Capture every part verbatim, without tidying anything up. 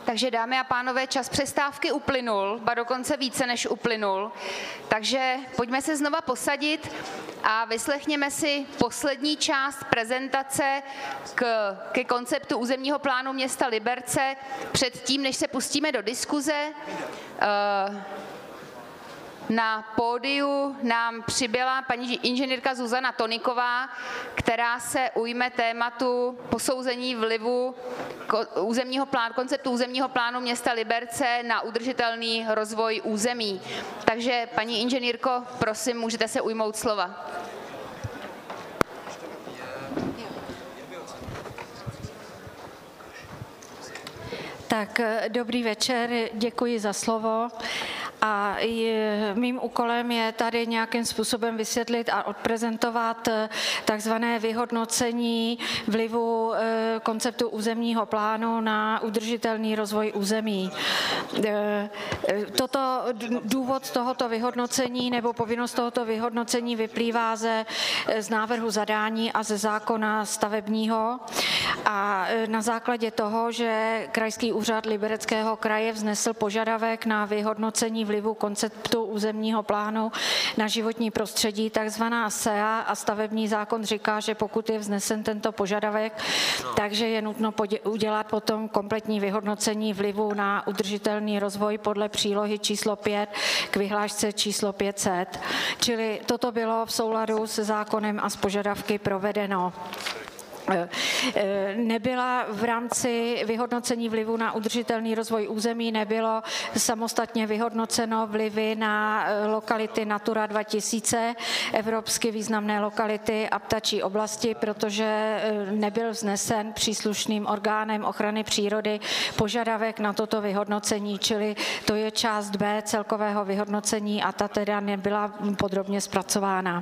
Takže dámy a pánové, čas přestávky uplynul, ba dokonce více než uplynul. Takže pojďme se znova posadit a vyslechněme si poslední část prezentace k, ke konceptu územního plánu města Liberce. Předtím, než se pustíme do diskuze, na pódiu nám přibyla paní inženýrka Zuzana Toniková, která se ujme tématu posouzení vlivu územního plánu, konceptu územního plánu města Liberce na udržitelný rozvoj území. Takže paní inženýrko, prosím, můžete se ujmout slova. Tak dobrý večer, děkuji za slovo. A mým úkolem je tady nějakým způsobem vysvětlit a odprezentovat takzvané vyhodnocení vlivu konceptu územního plánu na udržitelný rozvoj území. Toto, důvod tohoto vyhodnocení nebo povinnost tohoto vyhodnocení vyplývá ze, z návrhu zadání a ze zákona stavebního a na základě toho, že Krajský úřad Libereckého kraje vznesl požadavek na vyhodnocení vlivu konceptu územního plánu na životní prostředí, takzvaná S E A, a stavební zákon říká, že pokud je vznesen tento požadavek, takže je nutno udělat potom kompletní vyhodnocení vlivu na udržitelný rozvoj podle přílohy číslo pět k vyhlášce číslo pět set. Čili toto bylo v souladu se zákonem a s požadavky provedeno. Nebyla v rámci vyhodnocení vlivu na udržitelný rozvoj území, nebylo samostatně vyhodnoceno vlivy na lokality Natura dva tisíce, evropsky významné lokality a ptačí oblasti, protože nebyl vznesen příslušným orgánem ochrany přírody požadavek na toto vyhodnocení, čili to je část B celkového vyhodnocení a ta teda nebyla podrobně zpracována.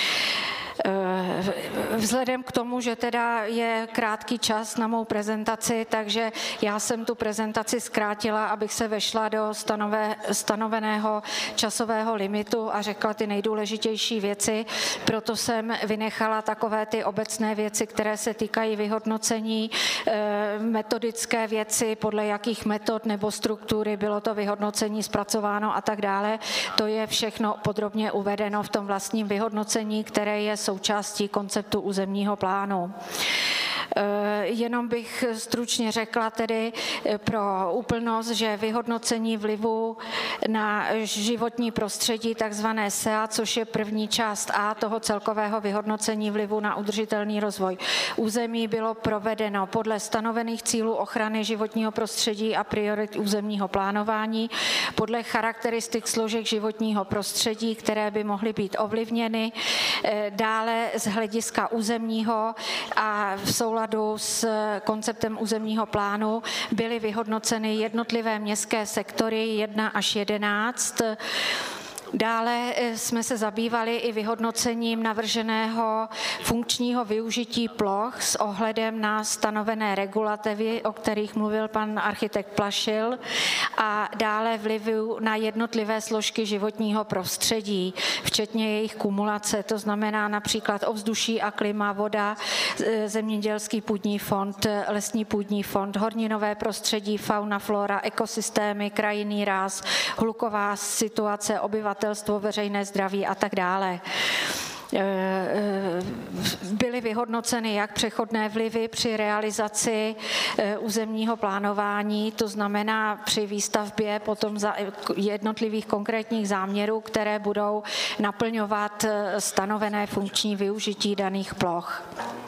Vzhledem k tomu, že teda je krátký čas na mou prezentaci, takže já jsem tu prezentaci zkrátila, abych se vešla do stanové, stanoveného časového limitu a řekla ty nejdůležitější věci. Proto jsem vynechala takové ty obecné věci, které se týkají vyhodnocení, metodické věci, podle jakých metod nebo struktury bylo to vyhodnocení zpracováno a tak dále. To je všechno podrobně uvedeno v tom vlastním vyhodnocení, které je součástí konceptu územního plánu. Jenom bych stručně řekla tedy pro úplnost, že vyhodnocení vlivu na životní prostředí, takzvané S E A, což je první část A toho celkového vyhodnocení vlivu na udržitelný rozvoj území, bylo provedeno podle stanovených cílů ochrany životního prostředí a priorit územního plánování, podle charakteristik složek životního prostředí, které by mohly být ovlivněny, dále z hlediska územního a v souladu s konceptem územního plánu byly vyhodnoceny jednotlivé městské sektory jedna až jedenáct. Dále jsme se zabývali i vyhodnocením navrženého funkčního využití ploch s ohledem na stanovené regulativy, o kterých mluvil pan architekt Plašil, a dále vlivu na jednotlivé složky životního prostředí, včetně jejich kumulace, to znamená například ovzduší a klima, voda, zemědělský půdní fond, lesní půdní fond, horninové prostředí, fauna, flora, ekosystémy, krajinný ráz, hluková situace obyvatel, veřejné zdraví a tak dále. Byly vyhodnoceny jak přechodné vlivy při realizaci územního plánování, to znamená při výstavbě potom jednotlivých konkrétních záměrů, které budou naplňovat stanovené funkční využití daných ploch.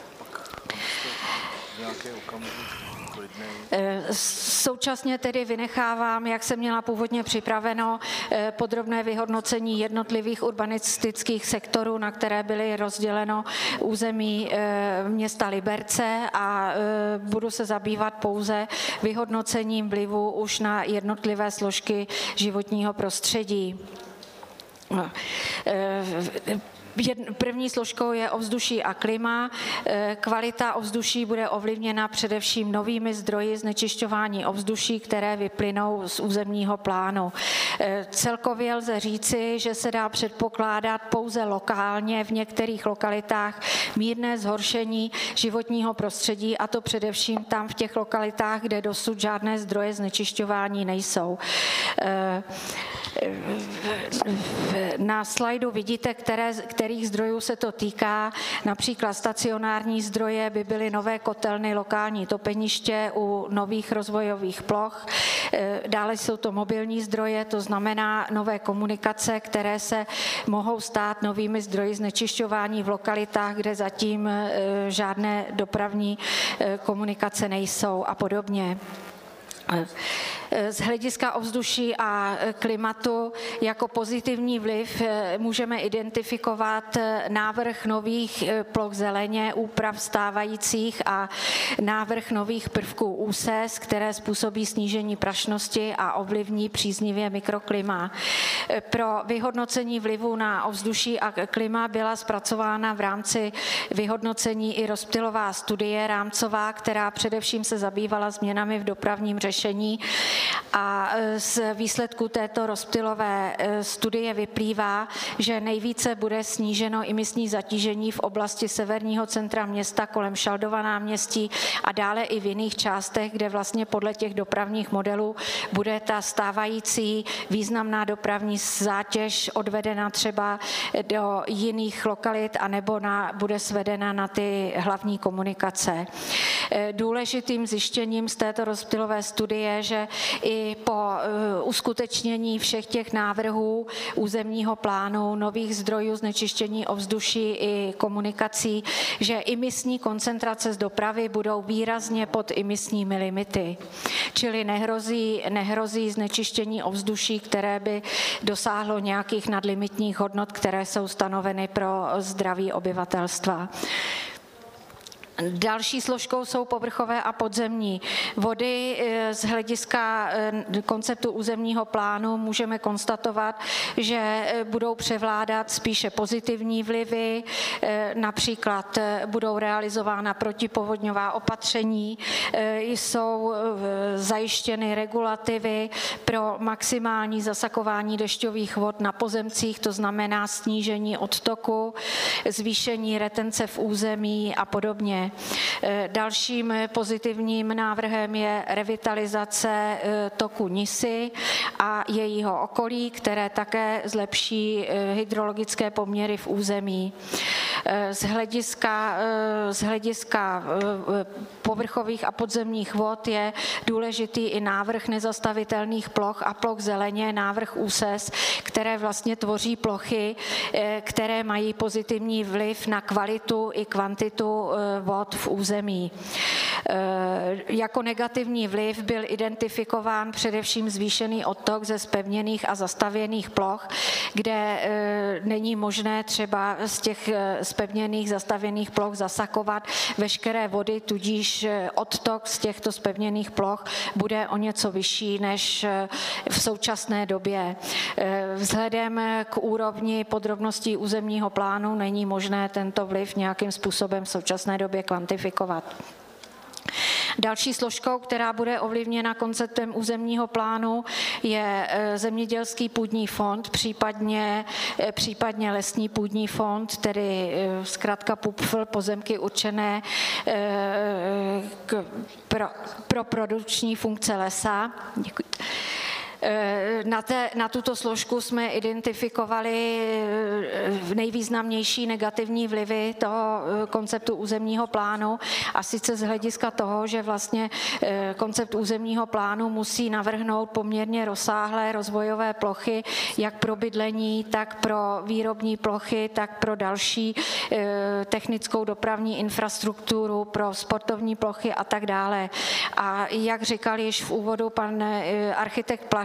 Současně tedy vynechávám, jak jsem měla původně připraveno, podrobné vyhodnocení jednotlivých urbanistických sektorů, na které byly rozděleno území města Liberce, a budu se zabývat pouze vyhodnocením vlivu už na jednotlivé složky životního prostředí. První složkou je ovzduší a klima. Kvalita ovzduší bude ovlivněna především novými zdroji znečišťování ovzduší, které vyplynou z územního plánu. Celkově lze říci, že se dá předpokládat pouze lokálně v některých lokalitách mírné zhoršení životního prostředí, a to především tam v těch lokalitách, kde dosud žádné zdroje znečišťování nejsou. Na slajdu vidíte, které, kterých zdrojů se to týká. Například stacionární zdroje by byly nové kotelny, lokální topeniště u nových rozvojových ploch. Dále jsou to mobilní zdroje, to znamená nové komunikace, které se mohou stát novými zdroji znečišťování v lokalitách, kde zatím žádné dopravní komunikace nejsou a podobně. Z hlediska ovzduší a klimatu jako pozitivní vliv můžeme identifikovat návrh nových ploch zeleně, úprav stávajících a návrh nových prvků úses, které způsobí snížení prašnosti a ovlivní příznivě mikroklima. Pro vyhodnocení vlivu na ovzduší a klima byla zpracována v rámci vyhodnocení i rozptylová studie rámcová, která především se zabývala změnami v dopravním řešení. A z výsledku této rozptylové studie vyplývá, že nejvíce bude sníženo imisní zatížení v oblasti severního centra města kolem Šaldova náměstí a dále i v jiných částech, kde vlastně podle těch dopravních modelů bude ta stávající významná dopravní zátěž odvedena třeba do jiných lokalit anebo na, bude svedena na ty hlavní komunikace. Důležitým zjištěním z této rozptylové studie, že i po uskutečnění všech těch návrhů územního plánu, nových zdrojů znečištění ovzduší i komunikací, že imisní koncentrace z dopravy budou výrazně pod imisními limity. Čili nehrozí, nehrozí znečištění ovzduší, které by dosáhlo nějakých nadlimitních hodnot, které jsou stanoveny pro zdraví obyvatelstva. Další složkou jsou povrchové a podzemní vody. Z hlediska konceptu územního plánu můžeme konstatovat, že budou převládat spíše pozitivní vlivy, například budou realizována protipovodňová opatření, jsou zajištěny regulativy pro maximální zasakování dešťových vod na pozemcích, to znamená snížení odtoku, zvýšení retence v území a podobně. Dalším pozitivním návrhem je revitalizace toku Nisy a jejího okolí, které také zlepší hydrologické poměry v území. Z hlediska, z hlediska povrchových a podzemních vod je důležitý i návrh nezastavitelných ploch a ploch zeleně, návrh úses, které vlastně tvoří plochy, které mají pozitivní vliv na kvalitu i kvantitu vod v území. Jako negativní vliv byl identifikován především zvýšený odtok ze zpevněných a zastavěných ploch, kde není možné třeba z těch zpevněných zastavěných ploch zasakovat veškeré vody, tudíž odtok z těchto zpevněných ploch bude o něco vyšší než v současné době. Vzhledem k úrovni podrobností územního plánu není možné tento vliv nějakým způsobem v současné době kvantifikovat. Další složkou, která bude ovlivněna konceptem územního plánu, je zemědělský půdní fond, případně, případně lesní půdní fond, tedy zkrátka P U P F L, pozemky určené k, pro, pro produkční funkce lesa. Děkuji. Na, té, na tuto složku jsme identifikovali nejvýznamnější negativní vlivy toho konceptu územního plánu, a sice z hlediska toho, že vlastně koncept územního plánu musí navrhnout poměrně rozsáhlé rozvojové plochy, jak pro bydlení, tak pro výrobní plochy, tak pro další technickou dopravní infrastrukturu, pro sportovní plochy a tak dále. A jak říkal již v úvodu pan architekt Plašek,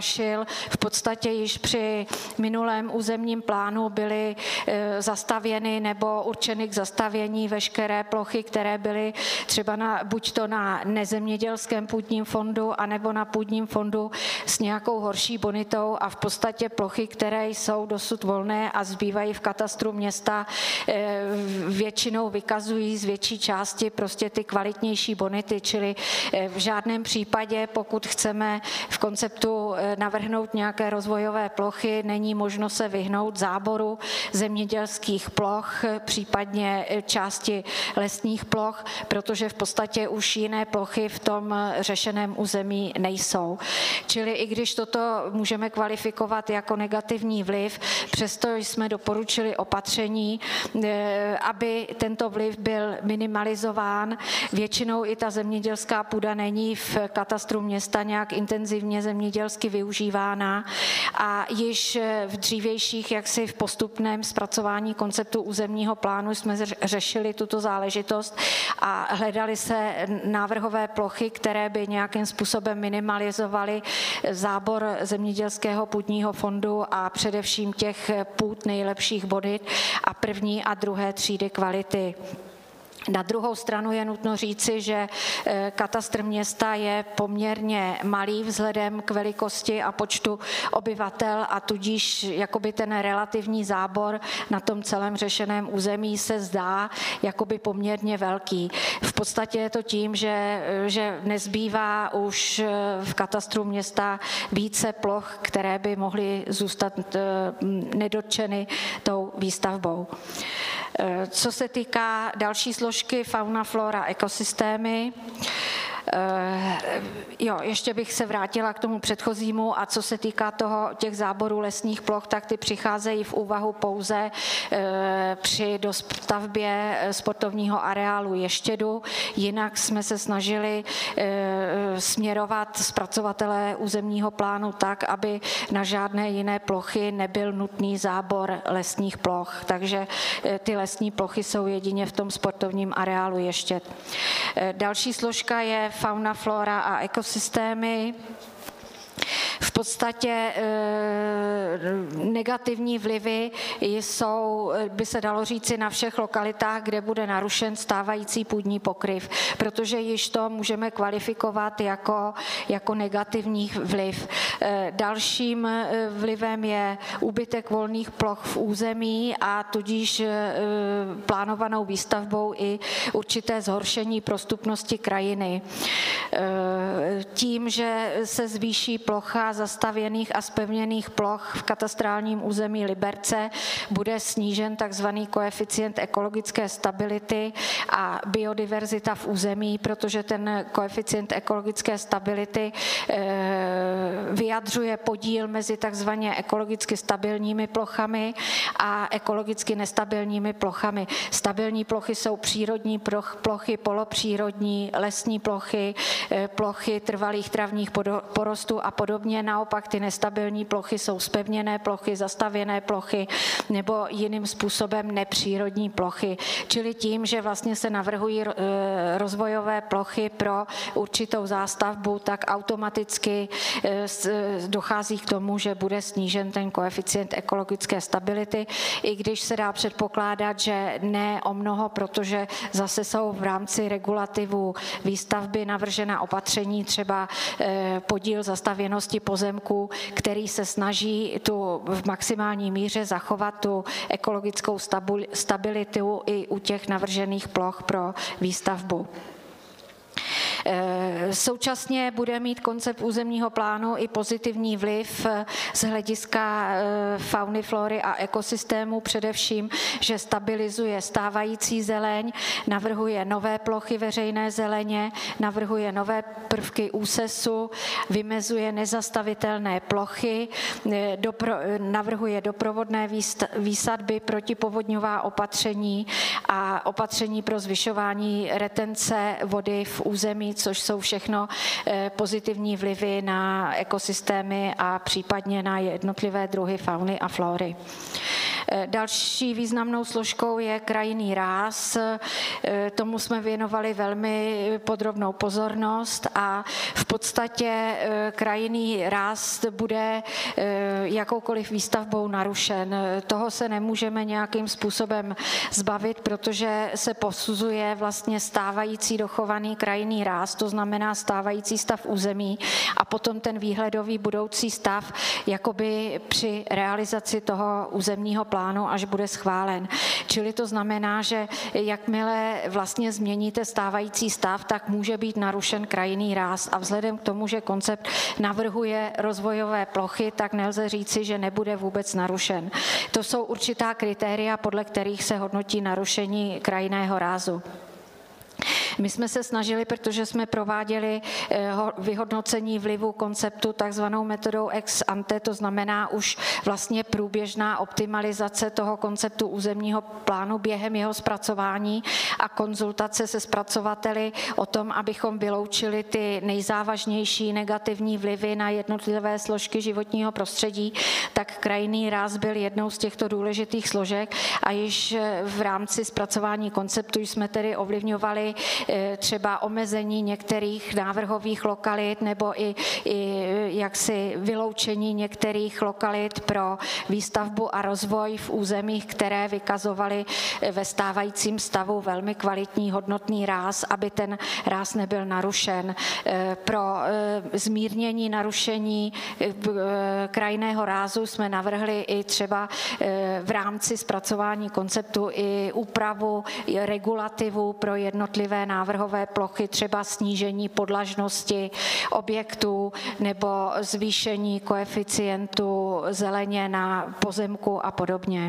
vyplašil. V podstatě již při minulém územním plánu byly zastavěny nebo určeny k zastavění veškeré plochy, které byly třeba na, buď to na nezemědělském půdním fondu, anebo na půdním fondu s nějakou horší bonitou a v podstatě plochy, které jsou dosud volné a zbývají v katastru města, většinou vykazují z větší části prostě ty kvalitnější bonity, čili v žádném případě, pokud chceme v konceptu navrhnout nějaké rozvojové plochy, není možno se vyhnout záboru zemědělských ploch, případně části lesních ploch, protože v podstatě už jiné plochy v tom řešeném území nejsou. Čili i když toto můžeme kvalifikovat jako negativní vliv, přesto jsme doporučili opatření, aby tento vliv byl minimalizován. Většinou i ta zemědělská půda není v katastru města nějak intenzivně zemědělsky využívána a již v dřívějších, jaksi v postupném zpracování konceptu územního plánu jsme řešili tuto záležitost a hledali se návrhové plochy, které by nějakým způsobem minimalizovaly zábor zemědělského půdního fondu a především těch půd nejlepších bonit a první a druhé třídy kvality. Na druhou stranu je nutno říci, že katastr města je poměrně malý vzhledem k velikosti a počtu obyvatel a tudíž jakoby ten relativní zábor na tom celém řešeném území se zdá jakoby poměrně velký. V podstatě je to tím, že, že nezbývá už v katastru města více ploch, které by mohly zůstat nedotčeny tou výstavbou. Co se týká další složky fauna, flora, ekosystémy, jo, ještě bych se vrátila k tomu předchozímu a co se týká toho, těch záborů lesních ploch, tak ty přicházejí v úvahu pouze při dostavbě sportovního areálu Ještědu. Jinak jsme se snažili směrovat zpracovatelé územního plánu tak, aby na žádné jiné plochy nebyl nutný zábor lesních ploch. Takže ty lesní plochy jsou jedině v tom sportovním areálu Ještěd. Další složka je fauna, flora a ekosystémy. V podstatě negativní vlivy jsou, by se dalo říci, na všech lokalitách, kde bude narušen stávající půdní pokryv, protože již to můžeme kvalifikovat jako, jako negativní vliv. Dalším vlivem je úbytek volných ploch v území a tudíž plánovanou výstavbou i určité zhoršení prostupnosti krajiny. Tím, že se zvýší plocha zastavěných a zpevněných ploch v katastrálním území Liberce, bude snížen takzvaný koeficient ekologické stability a biodiverzita v území, protože ten koeficient ekologické stability vyjadřuje podíl mezi takzvaně ekologicky stabilními plochami a ekologicky nestabilními plochami. Stabilní plochy jsou přírodní plochy, polopřírodní, lesní plochy, plochy trvalých travních porostů a podobně. Naopak ty nestabilní plochy jsou zpevněné plochy, zastavěné plochy nebo jiným způsobem nepřírodní plochy. Čili tím, že vlastně se navrhují rozvojové plochy pro určitou zástavbu, tak automaticky dochází k tomu, že bude snížen ten koeficient ekologické stability, i když se dá předpokládat, že ne o mnoho, protože zase jsou v rámci regulativu výstavby navržena opatření, třeba podíl zastavěnosti pozemků, který se snaží tu v maximální míře zachovat tu ekologickou stabilitu i u těch navržených ploch pro výstavbu. Současně bude mít koncept územního plánu i pozitivní vliv z hlediska fauny, flory a ekosystému, především, že stabilizuje stávající zeleň, navrhuje nové plochy veřejné zeleně, navrhuje nové prvky úsesu, vymezuje nezastavitelné plochy, dopro, navrhuje doprovodné výsadby, protipovodňová opatření a opatření pro zvyšování retence vody v území, což jsou všechno pozitivní vlivy na ekosystémy a případně na jednotlivé druhy fauny a flory. Další významnou složkou je krajinný ráz. Tomu jsme věnovali velmi podrobnou pozornost a v podstatě krajinný ráz bude jakoukoliv výstavbou narušen. Toho se nemůžeme nějakým způsobem zbavit, protože se posuzuje vlastně stávající dochovaný krajinný ráz, to znamená stávající stav území a potom ten výhledový budoucí stav jakoby při realizaci toho územního plánu, až bude schválen. Čili to znamená, že jakmile vlastně změníte stávající stav, tak může být narušen krajinný ráz a vzhledem k tomu, že koncept navrhuje rozvojové plochy, tak nelze říci, že nebude vůbec narušen. To jsou určitá kritéria, podle kterých se hodnotí narušení krajinného rázu. My jsme se snažili, protože jsme prováděli vyhodnocení vlivu konceptu takzvanou metodou ex ante, to znamená už vlastně průběžná optimalizace toho konceptu územního plánu během jeho zpracování a konzultace se zpracovateli o tom, abychom vyloučili ty nejzávažnější negativní vlivy na jednotlivé složky životního prostředí, tak krajinný ráz byl jednou z těchto důležitých složek a již v rámci zpracování konceptu jsme tedy ovlivňovali třeba omezení některých návrhových lokalit nebo i, i jaksi vyloučení některých lokalit pro výstavbu a rozvoj v územích, které vykazovaly ve stávajícím stavu velmi kvalitní hodnotný ráz, aby ten ráz nebyl narušen. Pro zmírnění narušení krajinného rázu jsme navrhli i třeba v rámci zpracování konceptu i úpravu, i regulativu pro jednotlivé návrhové plochy, třeba snížení podlažnosti objektů nebo zvýšení koeficientu zeleně na pozemku a podobně.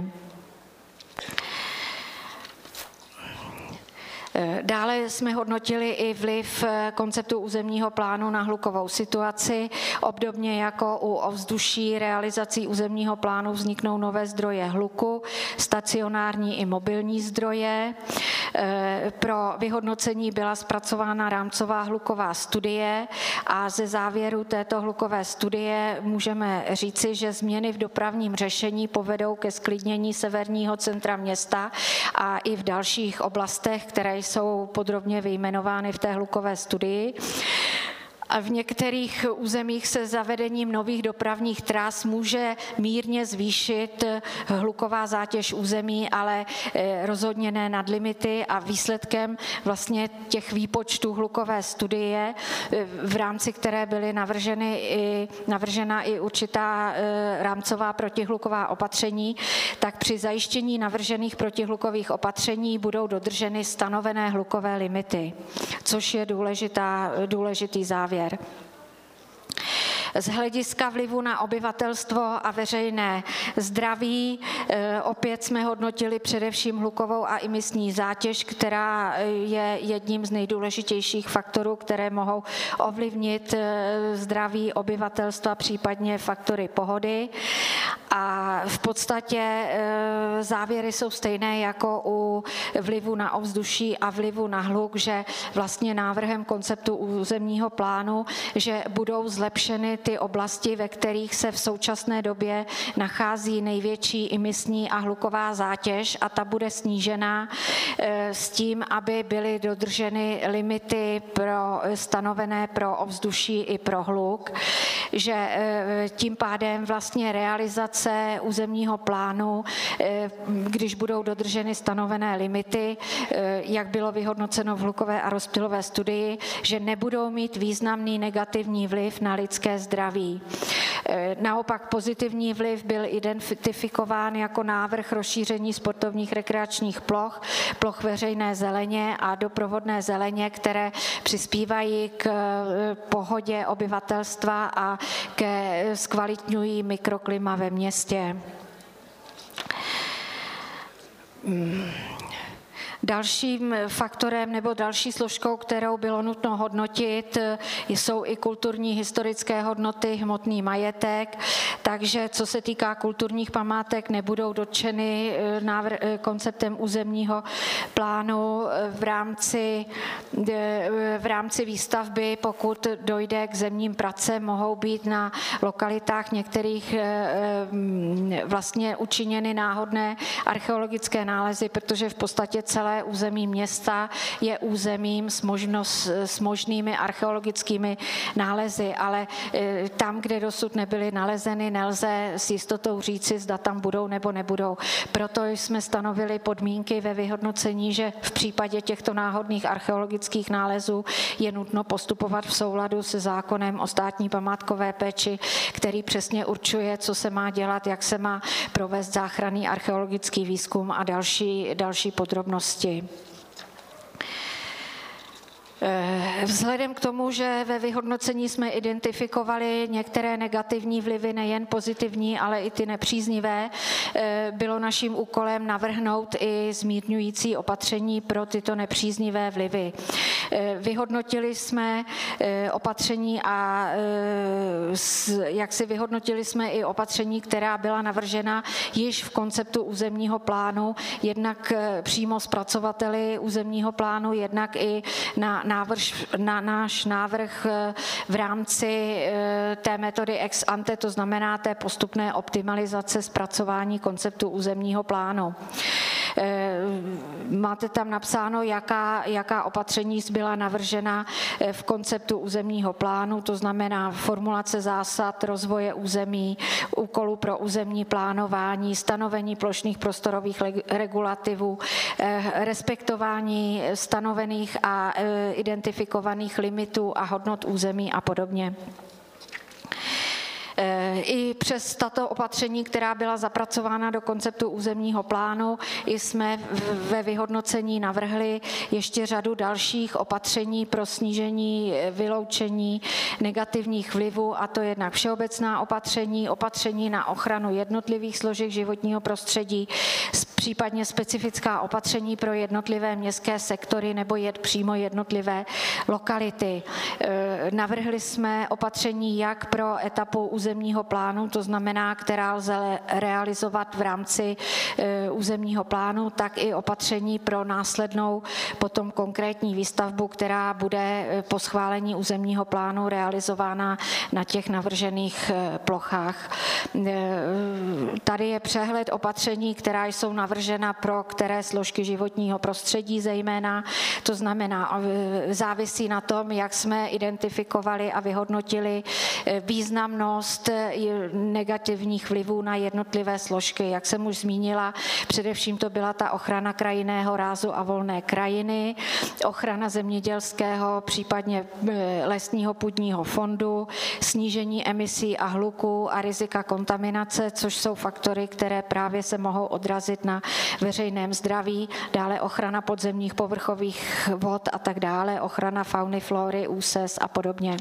Dále jsme hodnotili i vliv konceptu územního plánu na hlukovou situaci. Obdobně jako u ovzduší realizací územního plánu vzniknou nové zdroje hluku, stacionární i mobilní zdroje. Pro vyhodnocení byla zpracována rámcová hluková studie a ze závěru této hlukové studie můžeme říci, že změny v dopravním řešení povedou ke zklidnění severního centra města a i v dalších oblastech, které jsou podrobně vyjmenovány v té hlukové studii. A v některých územích se zavedením nových dopravních tras může mírně zvýšit hluková zátěž území, ale rozhodně ne nad limity a výsledkem vlastně těch výpočtů hlukové studie, v rámci které byly navrženy i, navržena i určitá rámcová protihluková opatření, tak při zajištění navržených protihlukových opatření budou dodrženy stanovené hlukové limity, což je důležitá, důležitý závěr. Z hlediska vlivu na obyvatelstvo a veřejné zdraví opět jsme hodnotili především hlukovou a imisní zátěž, která je jedním z nejdůležitějších faktorů, které mohou ovlivnit zdraví obyvatelstva, případně faktory pohody. A v podstatě závěry jsou stejné jako u vlivu na ovzduší a vlivu na hluk, že vlastně návrhem konceptu územního plánu, že budou zlepšeny ty oblasti, ve kterých se v současné době nachází největší imisní a hluková zátěž a ta bude snížená s tím, aby byly dodrženy limity pro, stanovené pro ovzduší i pro hluk, že tím pádem vlastně realizace územního plánu, když budou dodrženy stanovené limity, jak bylo vyhodnoceno v hlukové a rozptylové studii, že nebudou mít významný negativní vliv na lidské zdraví. Naopak pozitivní vliv byl identifikován jako návrh rozšíření sportovních rekreačních ploch, ploch veřejné zeleně a doprovodné zeleně, které přispívají k pohodě obyvatelstva a ke zkvalitňují mikroklima ve městě. Dalším faktorem nebo další složkou, kterou bylo nutno hodnotit, jsou i kulturní historické hodnoty, hmotný majetek, takže co se týká kulturních památek, nebudou dotčeny konceptem územního plánu v rámci, v rámci výstavby, pokud dojde k zemním pracem, mohou být na lokalitách některých vlastně učiněny náhodné archeologické nálezy, protože v podstatě celé území města je územím s, možnost, s možnými archeologickými nálezy, ale tam, kde dosud nebyly nalezeny, nelze s jistotou říci, zda tam budou nebo nebudou. Proto jsme stanovili podmínky ve vyhodnocení, že v případě těchto náhodných archeologických nálezů je nutno postupovat v souladu se zákonem o státní památkové péči, který přesně určuje, co se má dělat, jak se má provést záchranný archeologický výzkum a další, další podrobnosti. Vzhledem k tomu, že ve vyhodnocení jsme identifikovali některé negativní vlivy, nejen pozitivní, ale i ty nepříznivé, bylo naším úkolem navrhnout i zmírňující opatření pro tyto nepříznivé vlivy. Vyhodnotili jsme opatření a jak si vyhodnotili jsme i opatření, která byla navržena již v konceptu územního plánu, jednak přímo zpracovateli územního plánu, jednak i na Návrh, na náš návrh v rámci té metody ex ante, to znamená té postupné optimalizace zpracování konceptu územního plánu. Máte tam napsáno, jaká, jaká opatření byla navržena v konceptu územního plánu, to znamená formulace zásad rozvoje území, úkolů pro územní plánování, stanovení plošných prostorových regulativů, respektování stanovených a identifikovaných limitů a hodnot území a podobně. I přes tato opatření, která byla zapracována do konceptu územního plánu, jsme ve vyhodnocení navrhli ještě řadu dalších opatření pro snížení vyloučení negativních vlivů, a to jednak všeobecná opatření, opatření na ochranu jednotlivých složek životního prostředí, případně specifická opatření pro jednotlivé městské sektory nebo jed přímo jednotlivé lokality. Navrhli jsme opatření jak pro etapu územního plánu, to znamená, která lze realizovat v rámci územního plánu, tak i opatření pro následnou potom konkrétní výstavbu, která bude po schválení územního plánu realizována na těch navržených plochách. Tady je přehled opatření, která jsou navržena pro které složky životního prostředí zejména, to znamená, závisí na tom, jak jsme identifikovali a vyhodnotili významnost negativních vlivů na jednotlivé složky. Jak jsem už zmínila, především to byla ta ochrana krajinného rázu a volné krajiny, ochrana zemědělského, případně lesního půdního fondu, snížení emisí a hluku a rizika kontaminace, což jsou faktory, které právě se mohou odrazit na veřejném zdraví, dále ochrana podzemních povrchových vod a tak dále, ochrana fauny, flory, úses a podobně.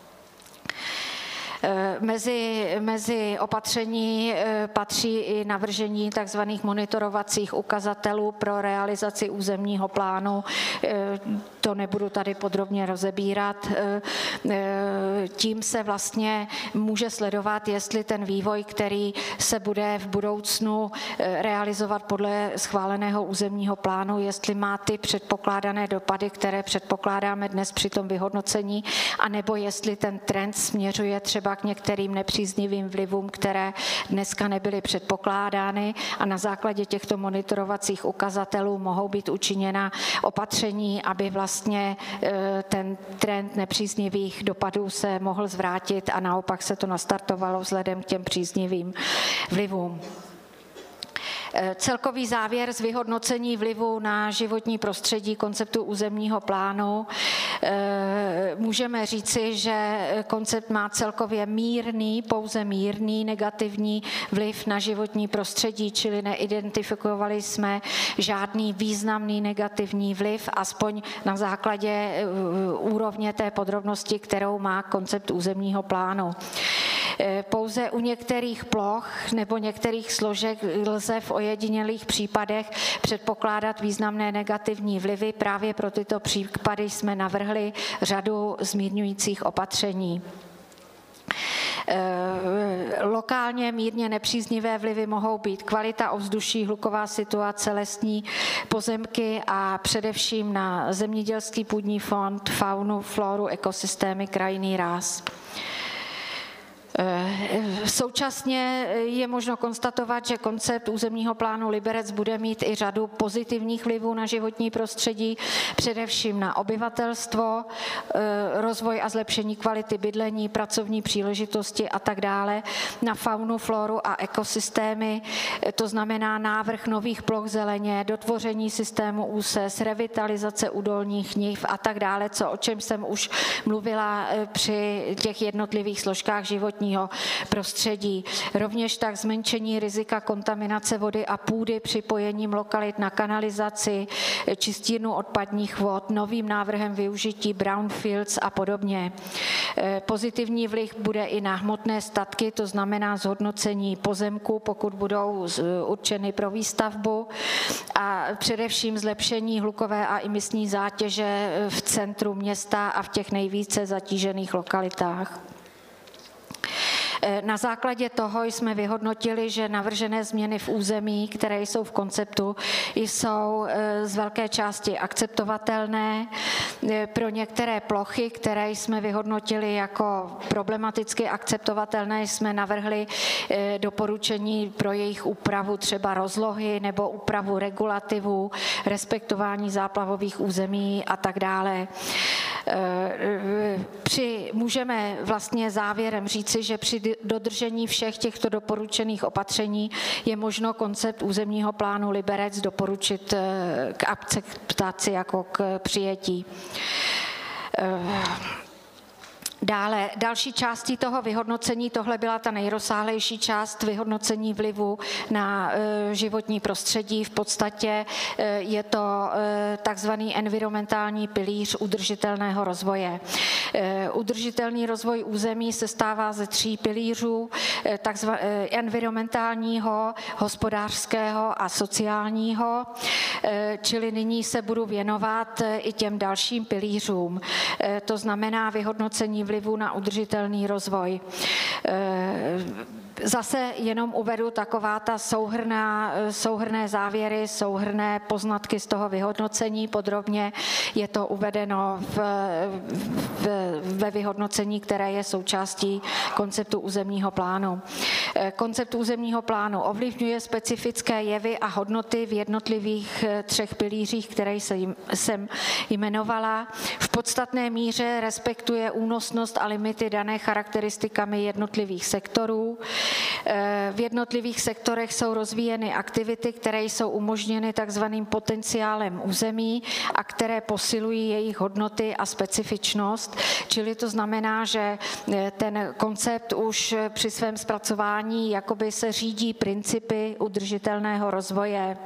Mezi, mezi opatření patří i navržení tzv. Monitorovacích ukazatelů pro realizaci územního plánu. To nebudu tady podrobně rozebírat. Tím se vlastně může sledovat, jestli ten vývoj, který se bude v budoucnu realizovat podle schváleného územního plánu, jestli má ty předpokládané dopady, které předpokládáme dnes při tom vyhodnocení, anebo jestli ten trend směřuje třeba k některým nepříznivým vlivům, které dneska nebyly předpokládány, a na základě těchto monitorovacích ukazatelů mohou být učiněna opatření, aby vlastně ten trend nepříznivých dopadů se mohl zvrátit a naopak se to nastartovalo vzhledem k těm příznivým vlivům. Celkový závěr z vyhodnocení vlivu na životní prostředí konceptu územního plánu. Můžeme říci, že koncept má celkově mírný, pouze mírný negativní vliv na životní prostředí, čili neidentifikovali jsme žádný významný negativní vliv, aspoň na základě úrovně té podrobnosti, kterou má koncept územního plánu. Pouze u některých ploch nebo některých složek lze v ojedinělých případech předpokládat významné negativní vlivy. Právě pro tyto případy jsme navrhli řadu zmírňujících opatření. Lokálně mírně nepříznivé vlivy mohou být kvalita ovzduší, hluková situace, lesní pozemky a především na zemědělský půdní fond, faunu, floru, ekosystémy, krajinný ráz. Současně je možno konstatovat, že koncept územního plánu Liberec bude mít i řadu pozitivních vlivů na životní prostředí, především na obyvatelstvo, rozvoj a zlepšení kvality bydlení, pracovní příležitosti a tak dále, na faunu, floru a ekosystémy, to znamená návrh nových ploch zeleně, dotvoření systému úses, revitalizace údolních niv a tak dále, co, o čem jsem už mluvila při těch jednotlivých složkách životní prostředí. Rovněž tak zmenšení rizika kontaminace vody a půdy připojením lokalit na kanalizaci, čistírnu odpadních vod, novým návrhem využití brownfields a podobně. Pozitivní vliv bude i na hmotné statky, to znamená zhodnocení pozemků, pokud budou určeny pro výstavbu, a především zlepšení hlukové a imisní zátěže v centru města a v těch nejvíce zatížených lokalitách. Na základě toho jsme vyhodnotili, že navržené změny v území, které jsou v konceptu, jsou z velké části akceptovatelné. Pro některé plochy, které jsme vyhodnotili jako problematicky akceptovatelné, jsme navrhli doporučení pro jejich úpravu, třeba rozlohy nebo úpravu regulativů, respektování záplavových území a tak dále. Při, můžeme vlastně závěrem říci, že při dodržení všech těchto doporučených opatření je možno koncept územního plánu Liberec doporučit k akceptaci jako k přijetí. Dále, další částí toho vyhodnocení, tohle byla ta nejrozsáhlejší část vyhodnocení vlivu na e, životní prostředí. V podstatě e, je to e, takzvaný environmentální pilíř udržitelného rozvoje. E, udržitelný rozvoj území se stává ze tří pilířů, e, takzva, e, environmentálního, hospodářského a sociálního, e, čili nyní se budu věnovat e, i těm dalším pilířům. E, to znamená vyhodnocení vlivu na udržitelný rozvoj. Zase jenom uvedu taková ta souhrná, souhrné závěry, souhrné poznatky z toho vyhodnocení. Podrobně je to uvedeno v, v, ve vyhodnocení, které je součástí konceptu územního plánu. Koncept územního plánu ovlivňuje specifické jevy a hodnoty v jednotlivých třech pilířích, které jsem jmenovala. V podstatné míře respektuje únosnost a limity dané charakteristikami jednotlivých sektorů. V jednotlivých sektorech jsou rozvíjeny aktivity, které jsou umožněny takzvaným potenciálem území a které posilují jejich hodnoty a specifičnost. Čili to znamená, že ten koncept už při svém zpracování jakoby se řídí principy udržitelného rozvoje.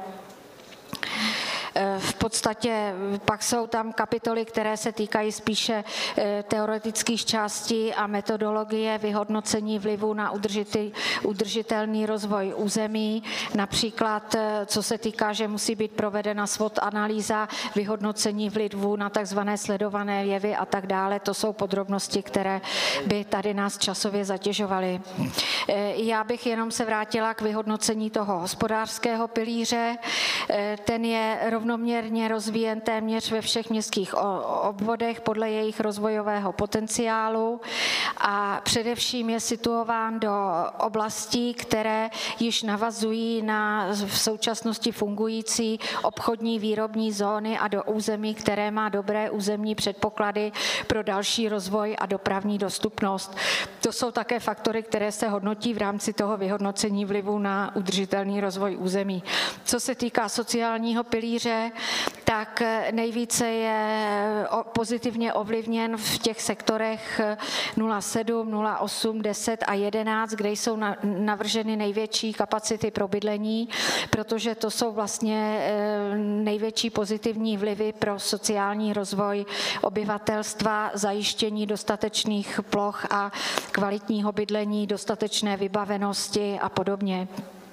V podstatě pak jsou tam kapitoly, které se týkají spíše teoretických částí a metodologie vyhodnocení vlivu na udržitelný rozvoj území. Například, co se týká, že musí být provedena SWOT analýza, vyhodnocení vlivu na takzvané sledované jevy a tak dále. To jsou podrobnosti, které by tady nás časově zatěžovaly. Já bych jenom se vrátila k vyhodnocení toho hospodářského pilíře. Ten je rovnoměrně rozvíjen téměř ve všech městských obvodech podle jejich rozvojového potenciálu a především je situován do oblastí, které již navazují na v současnosti fungující obchodní výrobní zóny a do území, které má dobré územní předpoklady pro další rozvoj a dopravní dostupnost. To jsou také faktory, které se hodnotí v rámci toho vyhodnocení vlivu na udržitelný rozvoj území. Co se týká sociálního pilíře, pilíře, tak nejvíce je pozitivně ovlivněn v těch sektorech nula sedm, nula osm, deset a jedenáct, kde jsou navrženy největší kapacity pro bydlení, protože to jsou vlastně největší pozitivní vlivy pro sociální rozvoj obyvatelstva, zajištění dostatečných ploch a kvalitního bydlení, dostatečné vybavenosti a podobně.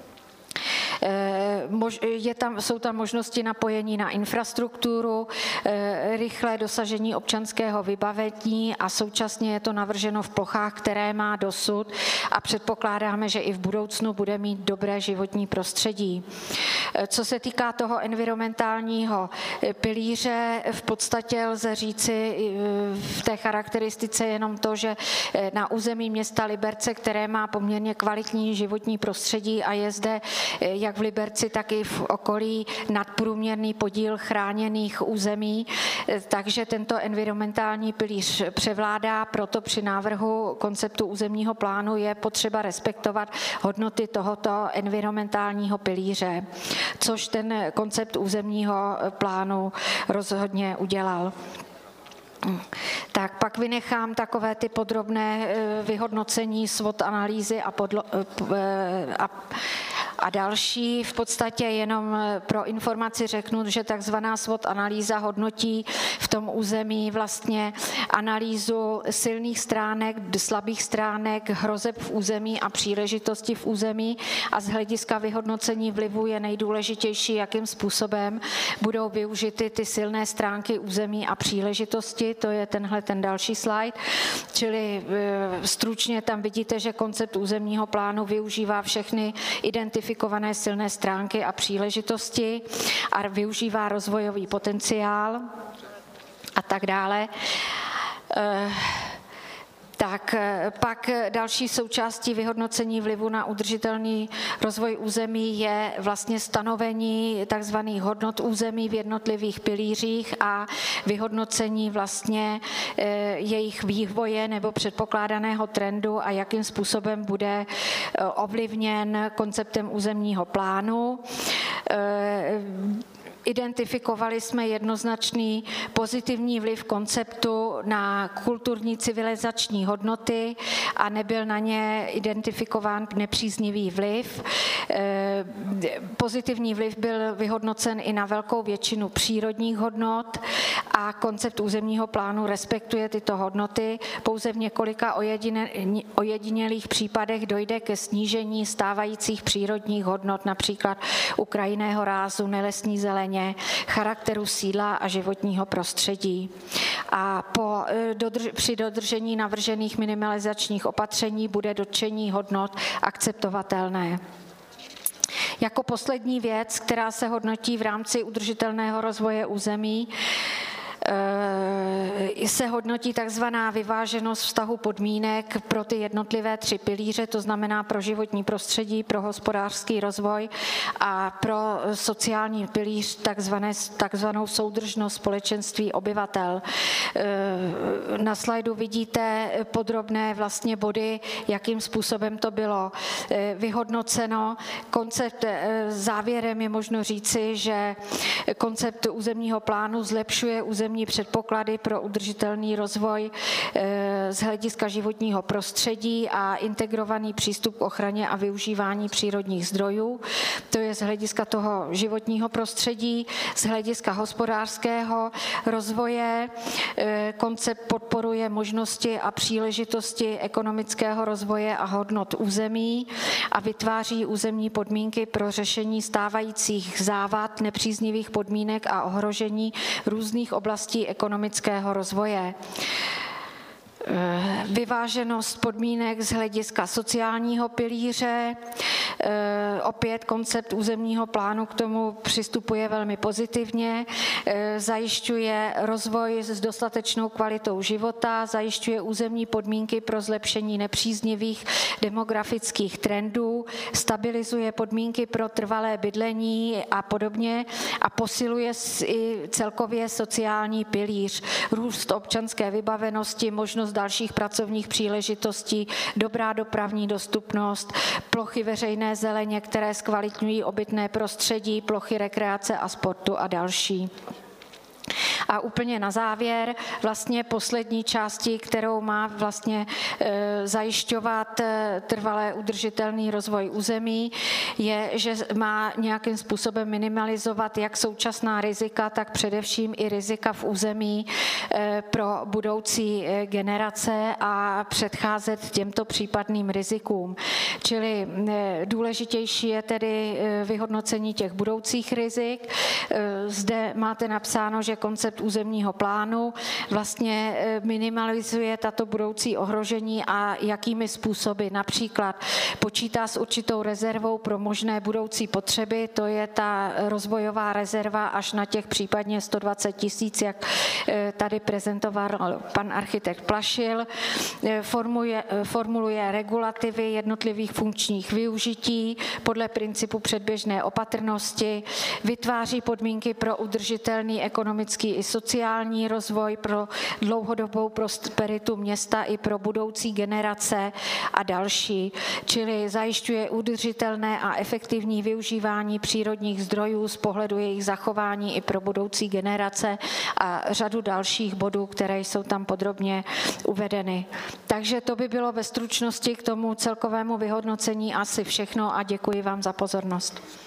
Je tam, jsou tam možnosti napojení na infrastrukturu, rychlé dosažení občanského vybavení a současně je to navrženo v plochách, které má dosud a předpokládáme, že i v budoucnu bude mít dobré životní prostředí. Co se týká toho environmentálního pilíře, v podstatě lze říci v té charakteristice jenom to, že na území města Liberce, které má poměrně kvalitní životní prostředí a je zde jak v Liberci, tak i v okolí nadprůměrný podíl chráněných území, takže tento environmentální pilíř převládá, proto při návrhu konceptu územního plánu je potřeba respektovat hodnoty tohoto environmentálního pilíře, což ten koncept územního plánu rozhodně udělal. Tak pak vynechám takové ty podrobné vyhodnocení SWOT analýzy a, podlo, a, a další. V podstatě jenom pro informaci řeknu, že takzvaná SWOT analýza hodnotí v tom území vlastně analýzu silných stránek, slabých stránek, hrozeb v území a příležitosti v území a z hlediska vyhodnocení vlivu je nejdůležitější, jakým způsobem budou využity ty silné stránky území a příležitosti. To je tenhle ten další slide, čili stručně tam vidíte, že koncept územního plánu využívá všechny identifikované silné stránky a příležitosti a využívá rozvojový potenciál a tak dále. Tak pak další součástí vyhodnocení vlivu na udržitelný rozvoj území je vlastně stanovení takzvaných hodnot území v jednotlivých pilířích a vyhodnocení vlastně jejich vývoje nebo předpokládaného trendu a jakým způsobem bude ovlivněn konceptem územního plánu. Identifikovali jsme jednoznačný pozitivní vliv konceptu na kulturní civilizační hodnoty a nebyl na ně identifikován nepříznivý vliv. Pozitivní vliv byl vyhodnocen i na velkou většinu přírodních hodnot a koncept územního plánu respektuje tyto hodnoty. Pouze v několika ojedinělých případech dojde ke snížení stávajících přírodních hodnot, například u krajinného rázu, nelesní zeleně, charakteru sídla a životního prostředí. A po, dodrž, při dodržení navržených minimalizačních opatření bude dotčení hodnot akceptovatelné. Jako poslední věc, která se hodnotí v rámci udržitelného rozvoje území, se hodnotí takzvaná vyváženost vztahu podmínek pro ty jednotlivé tři pilíře, to znamená pro životní prostředí, pro hospodářský rozvoj a pro sociální pilíř, takzvané, takzvanou soudržnost společenství obyvatel. Na slajdu vidíte podrobné vlastně body, jakým způsobem to bylo vyhodnoceno. Koncept závěrem je možno říci, že koncept územního plánu zlepšuje územní předpoklady pro udržitelný rozvoj z hlediska životního prostředí a integrovaný přístup k ochraně a využívání přírodních zdrojů. To je z hlediska toho životního prostředí, z hlediska hospodářského rozvoje. Koncept podporuje možnosti a příležitosti ekonomického rozvoje a hodnot území a vytváří územní podmínky pro řešení stávajících závad, nepříznivých podmínek a ohrožení různých oblastí ekonomického rozvoje. Vyváženost podmínek z hlediska sociálního pilíře. Opět koncept územního plánu k tomu přistupuje velmi pozitivně. Zajišťuje rozvoj s dostatečnou kvalitou života, zajišťuje územní podmínky pro zlepšení nepříznivých demografických trendů, stabilizuje podmínky pro trvalé bydlení a podobně a posiluje i celkově sociální pilíř, růst občanské vybavenosti, možnost dalších pracovních příležitostí, dobrá dopravní dostupnost, plochy veřejné zeleně, které zkvalitňují obytné prostředí, plochy rekreace a sportu a další. A úplně na závěr vlastně poslední části, kterou má vlastně e, zajišťovat e, trvalé udržitelný rozvoj území, je, že má nějakým způsobem minimalizovat jak současná rizika, tak především i rizika v území e, pro budoucí e, generace a předcházet těmto případným rizikům. Čili e, důležitější je tedy e, vyhodnocení těch budoucích rizik. E, zde máte napsáno, že koncept územního plánu vlastně minimalizuje tato budoucí ohrožení a jakými způsoby. Například počítá s určitou rezervou pro možné budoucí potřeby, to je ta rozvojová rezerva až na těch případně sto dvacet tisíc, jak tady prezentoval pan architekt Plašil. Formuje, formuluje regulativy jednotlivých funkčních využití podle principu předběžné opatrnosti, vytváří podmínky pro udržitelný ekonomický i sociální rozvoj, pro dlouhodobou prosperitu města i pro budoucí generace a další. Čili zajišťuje udržitelné a efektivní využívání přírodních zdrojů z pohledu jejich zachování i pro budoucí generace a řadu dalších bodů, které jsou tam podrobně uvedeny. Takže to by bylo ve stručnosti k tomu celkovému vyhodnocení asi všechno a děkuji vám za pozornost.